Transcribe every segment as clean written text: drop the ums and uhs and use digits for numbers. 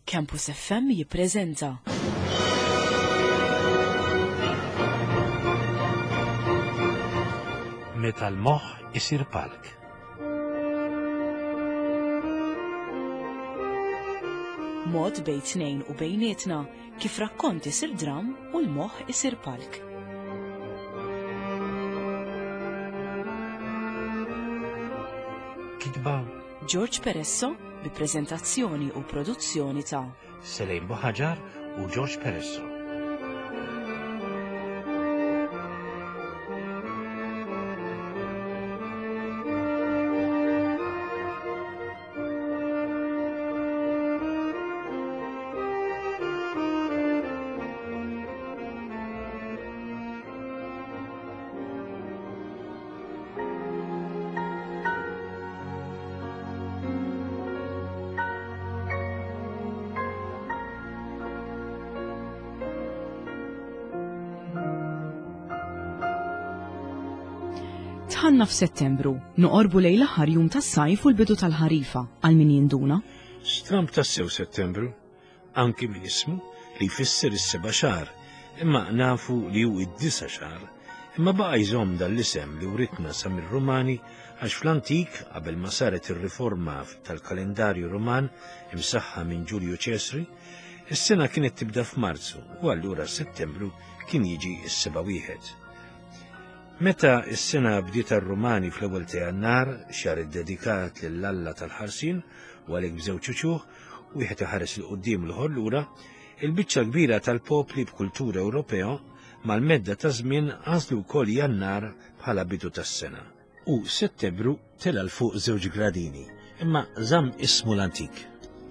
Campus FM jippreżenta. Meta l-moħħ isir palk. Mod bejn tnejn u bejnietna kif rakkont isir dram u l-moħħ isir palk. Kitba George Peresso bi preżentazzjoni u produzzjoni ta' Selejn Boħaġar u George Peresso. Tħanna f'Settembru, noqorbu lejn l-aħħar jum tas-sajf u l-bidu tal-ħarifa għal min jinduna. Stramb tassew Settembru, anki min ismu li jfisser is-seba' xahar, imma nafu li hu id-disa' xahar, imma baqa' jżomm dal-isem li writna sa mir-Rumani għax fl-antik qabel ma saret ir-riforma tal-kalendarju Ruman imsaħħa minn Ġulju Ċesri, is-sena kienet tibda f'Marzu u allura Settembru kien jiġi s-seba' wieħed. Meta s-sena bdiet ar-Rumani fl-ewwel ta' Jannar, xahar iddedikat lill-Alla tal-ħarsien u għalhekk bżewġ uċuħ wieħed iħares il quddiem l-ħor lura, il-biċċa kbira tal-popli b'kultura Ewropea mal-medda ta' żmien għażlu wkoll Jannar bħala bidu tas-sena. U Settembru tela l fuq żewġ gradini, imma żamm ismu l-antik.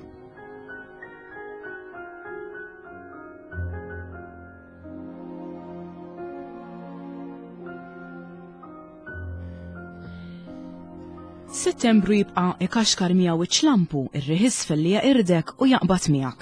Settembru jibqa' ikaxkar miegħu iċ-ċlampu, ir-riħisfel li jaqirdek u jaqbad miegħek.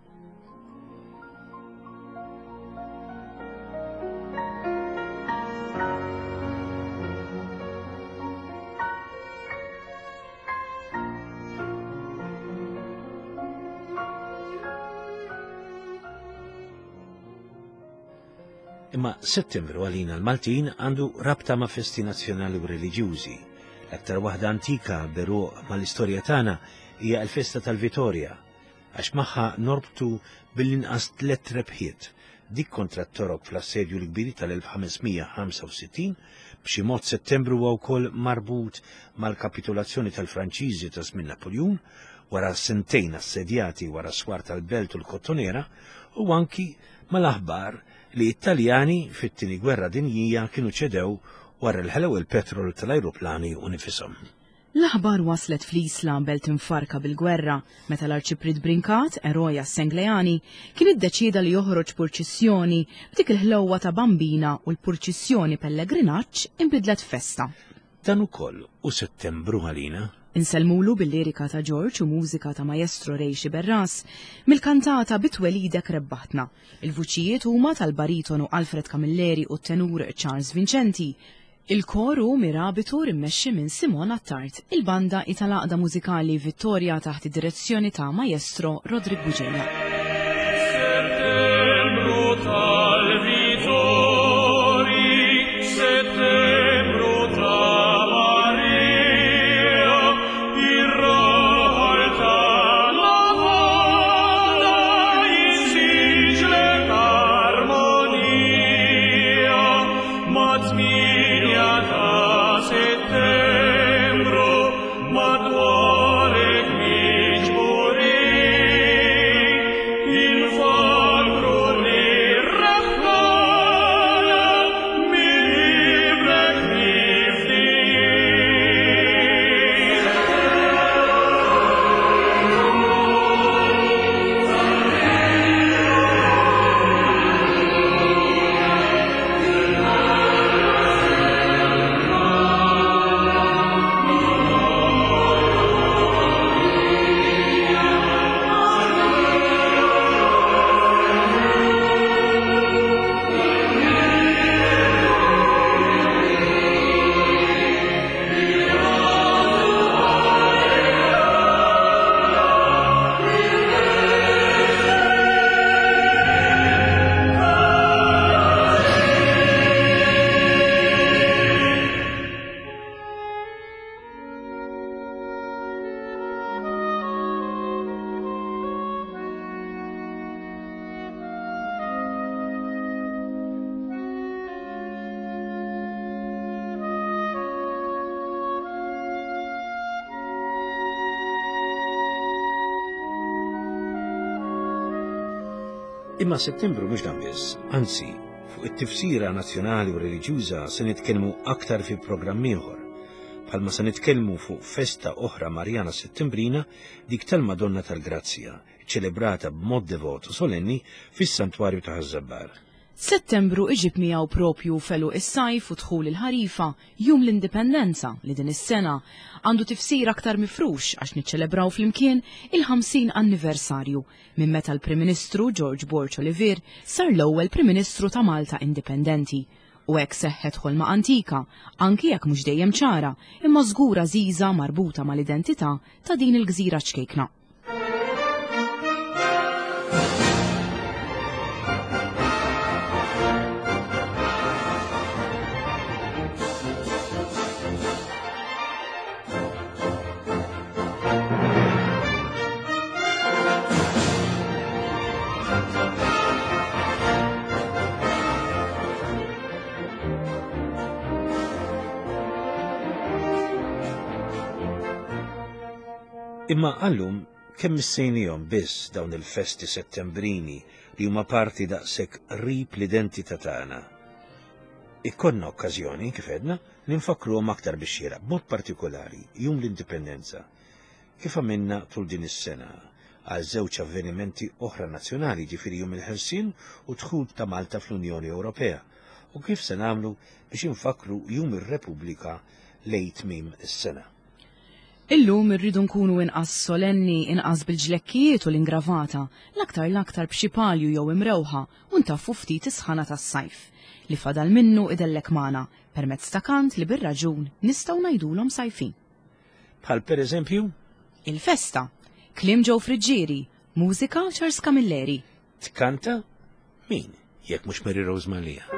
Imma Settembru għalina l-Maltin għandu rabta ma' festi nazzjonali u reliġjużi. L-aktar waħda antika beru mal-istorja tagħna hija l-festa tal-Vitorja, għax magħha norbtu bil-inqas 3 rebħiet, dik kontra t-Torok fl-assedju l-kbir tal-1565, b'xi mod Settembru huwa wkoll marbut mal-kapitulazzjoni tal-Franċiżi ta' żmien Napoljun, wara sentejn assedjati wara swar tal-Belt u l-Kottonera, u anki mal-aħbar li Italjani fit-tieni Gwerra Dinjija kienu ċedew wara l-ħelew il-petrol tal-ajruplani u nifisom. L-aħbar waslet fl-Isla belt infarka bil-gwerra meta l-Arċiprid Brinkat, eroja Senglejani, kien iddeċida li joħroġ purċissjoni b'dik il-ħlewwa ta' bambina u l-purċissjoni pellegrinaġġ inbidlet festa. Dan ukoll u Settembru għalina. Inselmulu bil-lirika ta' George u mużika ta' Maestro Rejxi Berras mill-kantata Bitwelidek rebbaħtna. Il-vuċijiet huma tal-baritonu Alfred Camilleri u t-tenur Charles Vincenti. Il-koru mirabitu rimmexxi minn Simon Attart, il-banda italaqda mużikali Vittoria taħt id-direzzjoni ta' Maestro Rodrik Buġeja. Imma Settembru mhux dan biss, anzi, fuq it-tifsira nazzjonali u reliġjuża se nitkellmu aktar fi programm ieħor. Bħalma se nitkellmu fuq festa oħra Marjana Settembrina dik tal-Madonna tal-Grazzja, ċelebrata b'mod devot u solenni fis-Santwarju ta' Ħażabbar. Settembru iġib miegħu propju felu is-sajf u dħul il-ħarifa, jum l-indipendenza li din is-sena għandu tifsir aktar mifrux għax niċċelebraw flimkien il-50 anniversarju minn meta l-Prim Ministru George Borch Olivier sar l-ewwel Prim Ministru ta' Malta indipendenti. U hekk seħħet ħolma antika, anki jekk mhux dejjem ċara, imma żgura żgħiża marbuta mal-identità ta' din il-gżira ċkejkna. Imma għallum kemm missejnijhom biss dawn il-festi settembrini li huma parti daqshekk qrib l-identità tagħna. Ikkonna okkażjoni kif għedna li nfakruhom aktar bix-xieraq b'mod partikolari jum l-indipendenza. Kif għamilna tul din is-sena għal żewġ avvenimenti oħra nazzjonali ġifieri jum il-ħelsien u dħul ta' Malta fl-Unjoni Ewropea u kif se nagħmlu biex infakru jum ir-Repubblika lejn tmiem is-sena. Illum irridu nkunu inqas solenni, inqas bil-ġlekkijiet u l-ingravata, l-aktar b'xi palju jew imrewħa u ntaffu ftit is-sħana tas-sajf. Li fadal minnu idellek magħna permezz ta' kant li bir-raġun nistgħu ngħidulhom sajfin. Bħal pereżempju? Il-festa, kliem ġew friġġieri, mużika Charles Camilleri. Tkanta? Min? Jekk mhux Mary Rose Malija.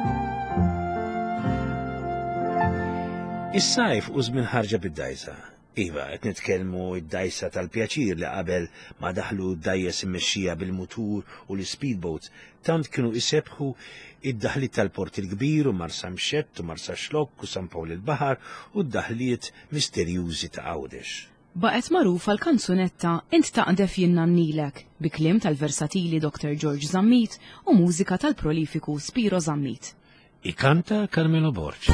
Is-sajf u żmien ħarġa bid-dajsa, Iva, qed nitkellmu id-dajsa tal-pjaċir li qabel ma daħlu d-dajjes immexxija bil-mutur u l-speedboats, tant kienu isebħu id-daħliet tal-Port il-Kbir u Marsa Mxett u Marsa Xlokk u San Pawl il-Baħar u d-daħliet misterjużi ta' Għawdex. Baqet magħrufa l-kanzunetta Int taqdef jien nannilek bi kliem tal-versatili Dr. George Zammit u mużika tal-prolifiku Spiro Zammit. Ikanta Carmelo Borg.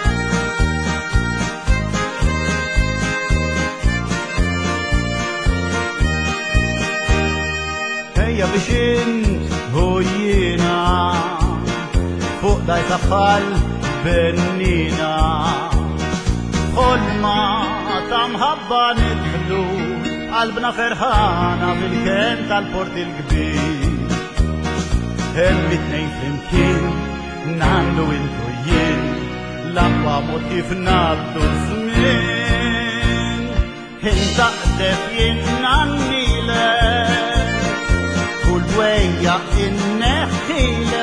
Ejja biex int u jiena fuq dajsa bħal bennina ħolma ta' mħabba nidħlu qalbna ferħana bil-ken tal-Port il-Kbir. Hemm it-tnejn flimkien nandu intu jien l-aqwa mod kif ngħaddu żmien. Intaqdef jien nannilek Wejja inneħħilek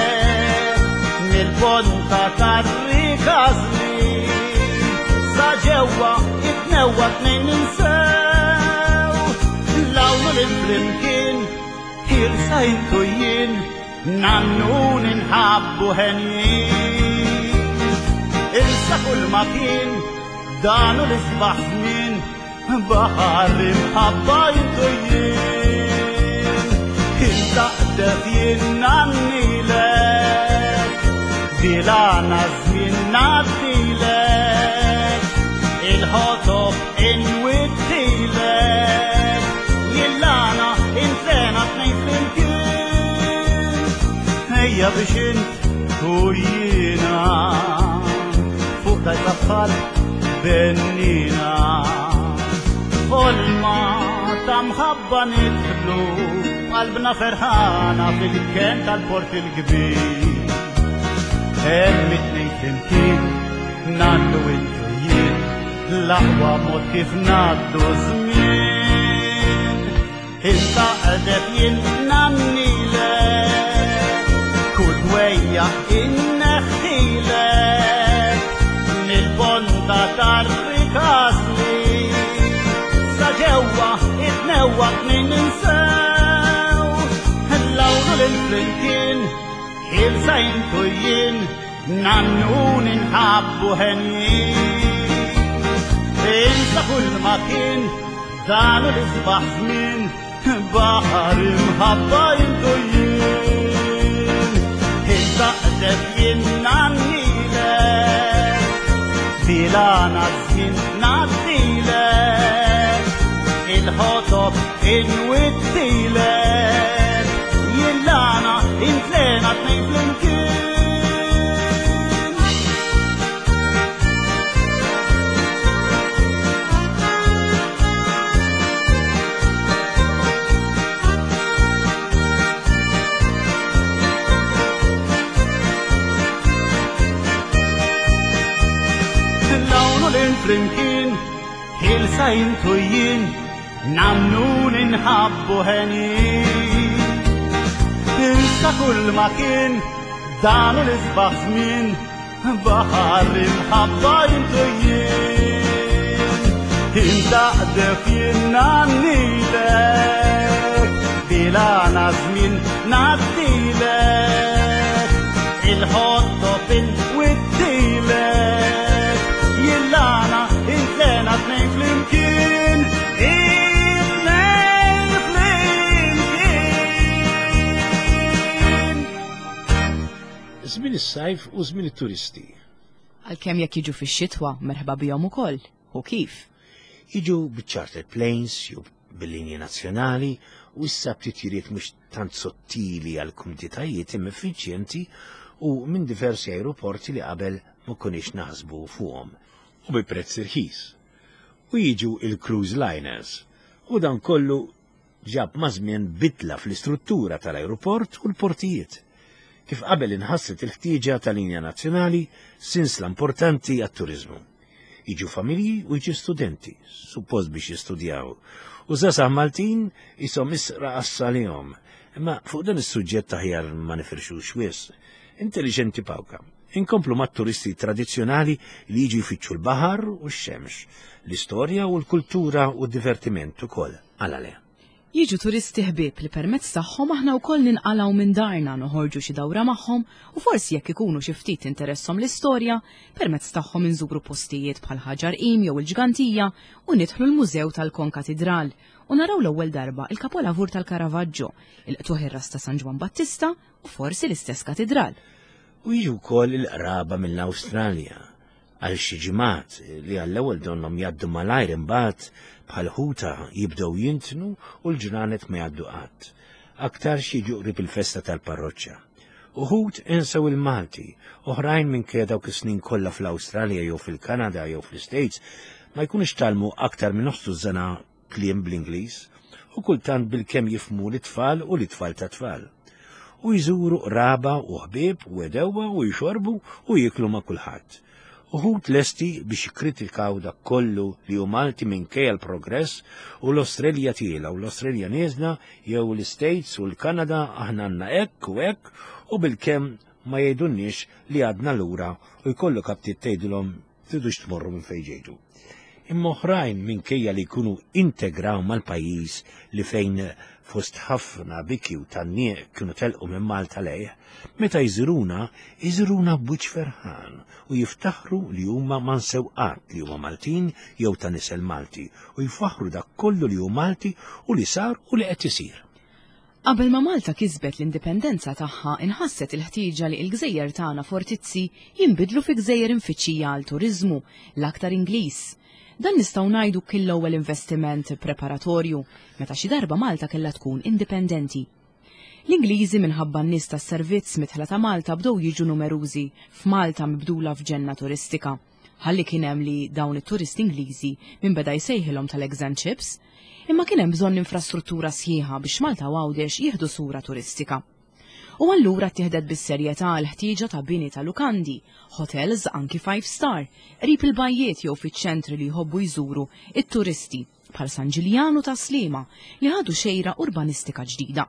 mill-ponta tar-rikażli sa ġewwa itnewwa tnejn ninsew l-awlu l-flimkien ħilsa intu jien nannu ninħabbu ħenjin. Ilsa kull ma kien danu l-isbaħ żmien baħar imħabba intu jien. Taqdef jien nannilek dilana żmien naddilek il-ħotob inwittilek jillana intlena tnejn flimkien. Ejja biex int u jiena fuq dajsa bħal bennina ħolma ta' mħabba nidħlu qalbna ferħana fil-ken tal-Port il-Kbir. Hemm it-tnejn flimkien ngħaddu intu jien l-aqwa mod kif ngħaddu żmien. Intaqdef jien nannilek kull dwejja inneħħilek mill-ponta tar-rikażli sa ġewwa itnewwa tnejn ninsew l-flimkien ħilsa intu jien nannu ninħabbu ħenjin. Insa kull ma kien danu l-isbaħ żmien baħar imħabba intu jien. Intaqdef jien nannilek dilana żmien naddilek il-ħotob inwittilek jillana intlena tnejn flimkien. Lawnu l-flimkien ħilsa intu jien nannu ninħabbu ħenjin. Insa kull ma kien danu l-isbaħ żmien baħar imħabba intu jien. Intaqdef jien nannilek dilana żmien naddilek il-ħotob inwittilek jillana intlena tnejn flimkien. Żmien is-sajf u żmien it-turisti. Għalkemm jekk jiġu fix-xitwa merħba bihom ukoll. U kif? Jiġu bi-charter planes jew bil-linji nazzjonali u issa b'titjiriet mhux tant sottili għal kumditajiet imma effiċjenti u minn diversi ajruporti li qabel ma konniex naħsbu fuqhom u bi prezz irħis. U jiġu il-cruise liners u dan kollu ġab ma' żmien bidla fl-istruttura tal-ajruport u l-portijiet. Kif qabel inħasset il-ħtieġa tal-linja nazzjonali sinsla importanti għat-turizmu. Jiġu familji u jiġu studenti, suppost biex jistudjaw. U żgħażagħ Maltin ishom isra għas-salihom. Imma fuq dan is-suġġett aħjar ma nifirxux wisq. Intelligenti pawka. Inkomplu mat-turisti tradizzjonali li jiġu jfittxu l-baħar u x-xemx, l-istorja u l-kultura u d-divertiment ukoll għal-għaleh. Jiġu turisti ħbieb li permezz tagħhom aħna wkoll ninqalgħu minn darna noħorġu xi dawra magħhom u forsi jekk ikunu xi ftit interessom l-istorja, permezz tagħhom inżuru postijiet bħal ħaġar qim jew il-ġgantija u nidħlu l-Mużew tal-Konkatedral u naraw l-ewwel darba il-kapolavur tal-Caravaggio, il-qtuħ ir-ras ta' San Ġwan Battista u forsi l-istess katedral. U jiġu wkoll il-qraba mill-Awstralja għal xi ġimgħat li għall-ewwel donhom jgħaddu malajr imbagħad bħal ħuta jibdew jintnu u l-ġranet ma jgħaddu qatt. Aktar xi qrib il-festa tal-parroċċa. Uħud insew il-Malti, oħrajn minkejja dawk is-snin kollha fl-Awstralja jew fil-Kanada jew fl-States ma jkunux talmu aktar minn oħtu żana kliem bl-Ingliż u kultant bil-kemm jifhmu l-itfal u l-itfal ta' tfal. U jżuru qraba u ħbieb u edewwa u jxorbu u jiklu ma' kulħadd. Uħud lesti biex jikkritikaw dak kollu li hu Malti minkejja l-progress u l-Australja tiela u l-Australja nieżna jew l-States u l-Kanada aħna għandna hekk u bil-kemm ma jgħidulniex li għadna lura u jkollu kaptit tgħidulhom tridux tmorru minn fejn ġejtu. Imma oħrajn minkejja li jkunu integraw mal-pajjiż li fejn fost ħafna biki u tannieq kienu telqu minn Malta lejh, meta jżuruna b'wiċċ ferħan u jiftaħru li huma ma nsewqat li huma Maltin jew ta' nisel Malti u jfaħru dak kollu li hu Malti u li sar u li qed isir. Qabel ma Malta kisbet l-indipendenza tagħha inħasset il-ħtieġa li l-gżejjer tagħna Fortizzi jinbidlu fi gżejjer infittxija għal turiżmu l-aktar Ingliż. Dan nistgħu ngħidu kien l-ewwel investiment preparatorju meta xi darba Malta kellha tkun indipendenti. L-Ingliżi minħabba n-nies tas-servizz mitħla ta' Malta bdew jiġu numerużi f'Malta mibdula f'ġenna turistika. Ħalli kien hemm li dawn it-turisti Ingliżi min beda jsejħilhom tal-eggs and chips, imma kien hemm bżonn infrastruttura sħiħa biex Malta u Għawdex jieħdu sura turistika. U allura ttieħdet bis-serjetà l-ħtieġa ta' bini ta' lukandi, hotels anki 5-star, qrib il-bajjiet jew fiċ-ċentri li jħobbu jżuru it-turisti bħal San Ġiljanu ta' Sliema li ħadu xejra urbanistika ġdida.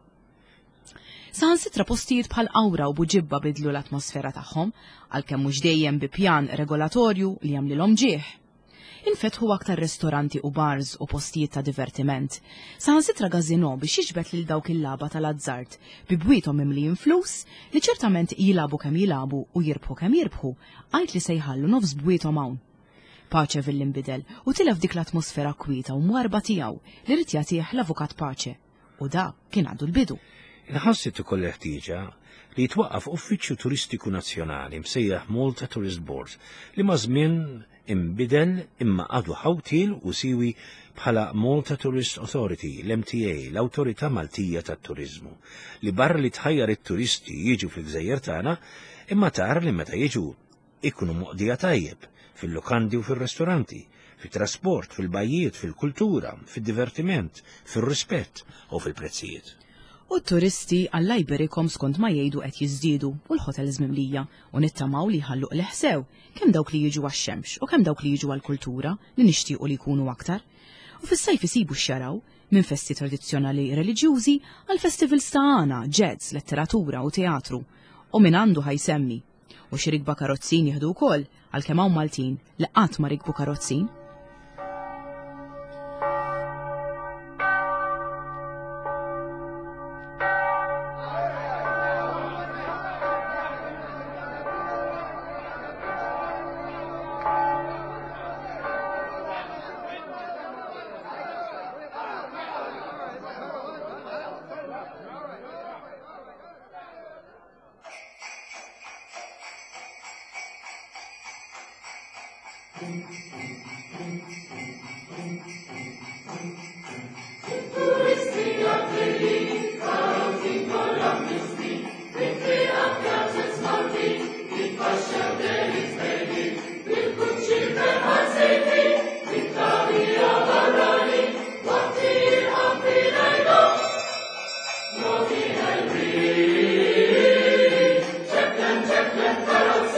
Saħansitra postijiet bħal Awra u Buġibba bidlu l-atmosfera tagħhom għalkemm mhux dejjem bi pjan regolatorju li jagħmlilhom ġieħ. Infetħu aktar ristoranti u bars u postijiet ta' divertiment. Saħansitra gazino biex jiġbed lil dawk il-laba tal-azzart bi bwietom imlijin flus li ċertament jilabu kemm jilabu u jirbħu kemm jirbħu għajt li se jħallu nofs bwietom hawn. Paċe fil-inbidel u tilef dik l-atmosfera kwieta u mwarba tiegħu li rid jagħtih l-avukat Paċe. U da kien għadu l-bidu. Inħassit ukoll ħtieġa li jitwaqqaf uffiċċju turistiku nazzjonali msejjaħ Malta Tourist Board li ma' żmien imbidel imma għadu ħawtil u siwi bħala Malta Tourist Authority, l-MTA, l-Awtorità Maltija tat-Turiżmu, li barra li tħajjar it-turisti jiġu fil-gżejjer tagħna imma tara li meta jiġu ikunu moqdija tajjeb fil-lukandi u fil-ristoranti, fit-trasport, fil-bajjiet, fil-kultura, fil-divertiment, fil-rispett u fil-prezzijiet. U t-turisti Alla jberikom skont ma jgħidu qed jiżdiedu u l-ħotels mimlija u nittamaw li jħalluq leħsew kemm dawk li jiġu għax-xemx u kemm dawk li jiġu għall-kultura li nixtiequ li jkunu aktar. U fis-sajf isibu xjaraw minn festi tradizzjonali reliġjużi għal festivals ta' għana, jazz, letteratura u teatru u min għandu ħajsemmi. U xi rikba karozzin jieħdu wkoll għalkemm hawn Maltin li qatt ma rikbu karozzin.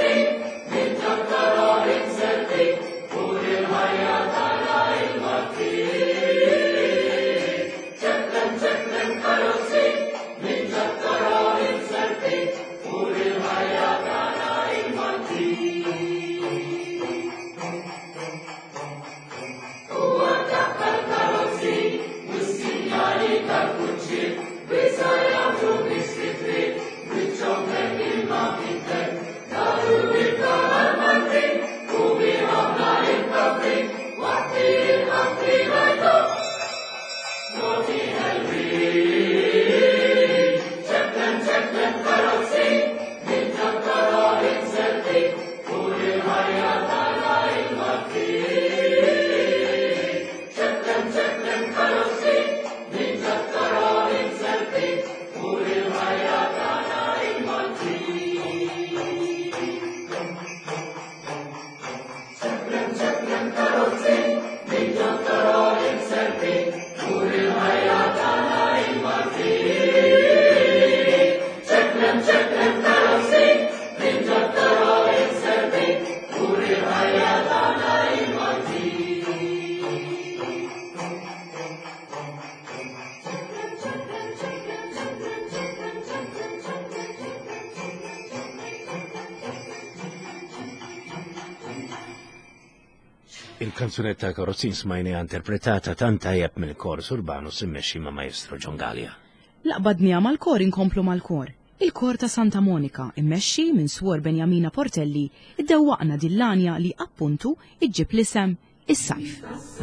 Thank you. Il-kanzunetta Karozzin smajnija interpretata tant tajjeb mill-kor Urbanus immexxi ma' Maestro John Gallia. Laqbadnija mal-kor inkomplu mal-kor. Il-kor ta' Santa Monika immexxi minn Swor Benjamina Portelli iddewwaqna dillanja li appuntu iġġib l-isem is-sajf.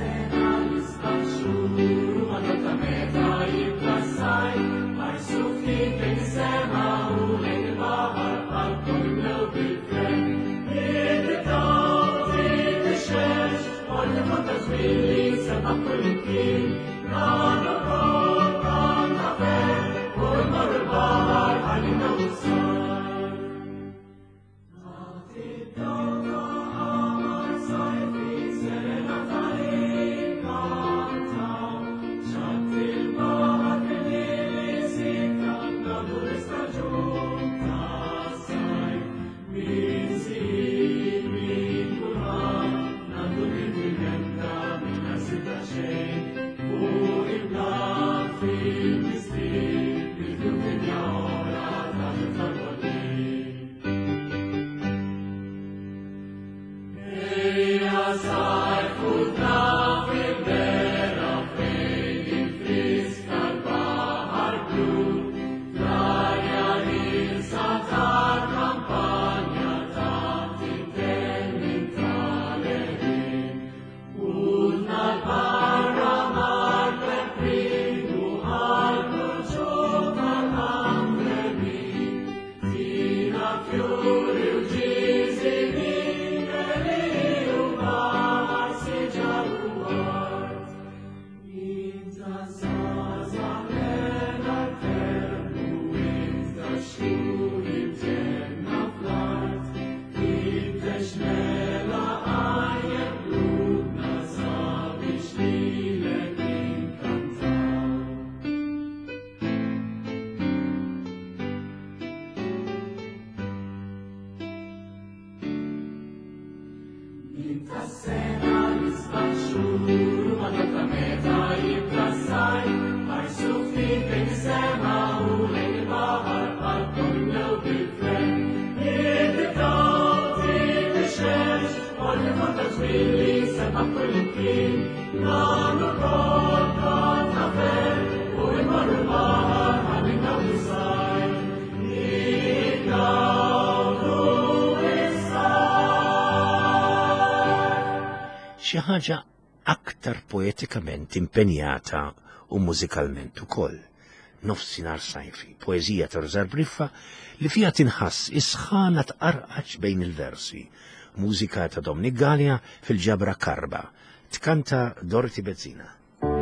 Xi ħaġa aktar poetikament impenjata u mużikalment ukoll. Nofsinhar sajfi, poeżija ta' Rożar Briffa li fiha tinħass isħana tqarqaġ bejn il-versi. Mużika ta' Dominik Gallia fil-ġabra Karba, tkanta Dorothy Bezzina.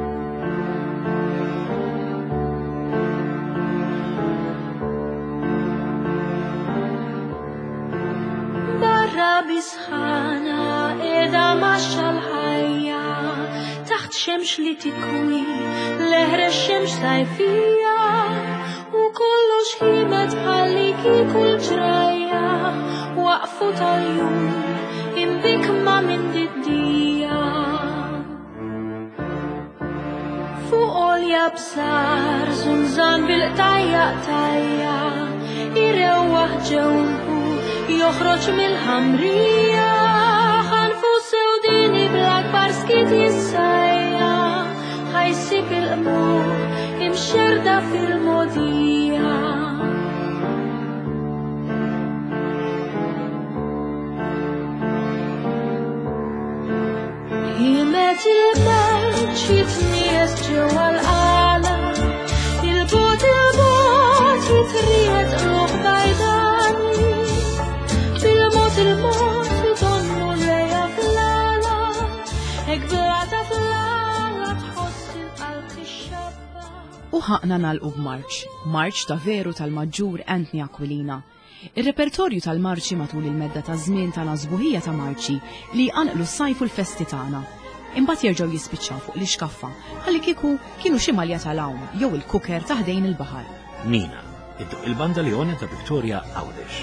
Bisħana edha maċċa l-ħajja taħt xemx li tikwi leħre xemx tajfija u kollox ħimet bħalli kiku l-ġrajja waqfu tal-jum imbikma minn diddija fuq olja bżar zunżan bil-qtajja tajja irewwaħ ġewħu joħroġ mill-ħamrija ħanfu sewdini bl-akbar skit jissajja ħajsib il-qmur imxerda fil-modija Himet il-belt jitnies ġewwa l-qala il-bot jitriet l-uħbajdani il-mot donnu lejja fl-għala ekblata fl-għala tħoss il-qalb tixxabba. U ħaqna nagħlqu b'marċ ta' veru tal-Maġġur Anthony Aquilina. Ir-repertorju tal-marċi matul il-medda ta' żmien ta' sbuħija ta' marċi li għanqlu s-sajf u l-festi tagħna. Imbagħad jerġgħu jispiċċaw fuq l-ixkaffa ħalli kieku kienu xi malja tal-hawn jew il-kuker ta' ħdejn il-baħar. Nina, idduq il-banda Leone ta' Victoria Għawdex.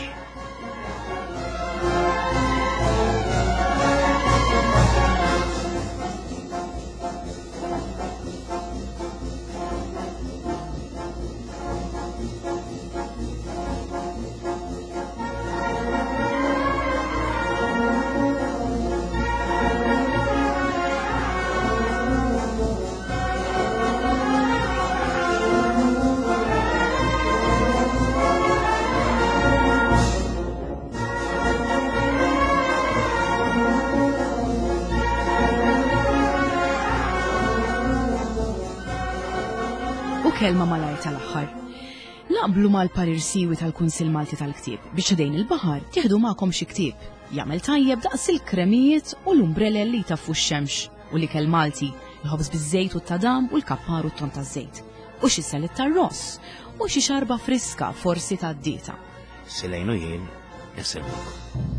kelma malajr tal-aħħar. Laqblu mal-parir siwi tal-Kunsill Malti tal-Ktieb biex idejn il-baħar tieħdu magħkom xi ktieb jagħmel tajjeb daqs il-kremijiet u l-umbrella li jtaffu x-xemx u l-ikel Malti, il-ħobż biż-żejt u t-tadam u l-kappar u t-ton taż-żejt. U xi selit tar-ross u xi xarba friska forsi tad-dieta. Silejnu jien, nisilmuk.